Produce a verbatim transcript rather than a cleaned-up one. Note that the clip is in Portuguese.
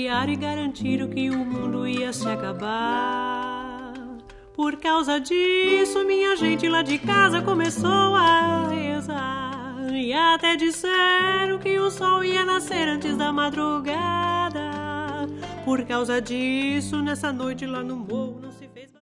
clarear e garantiram que o mundo ia se acabar. Por causa disso, minha gente lá de casa começou a rezar. E até disseram que o sol ia nascer antes da madrugada. Por causa disso, nessa noite lá no morro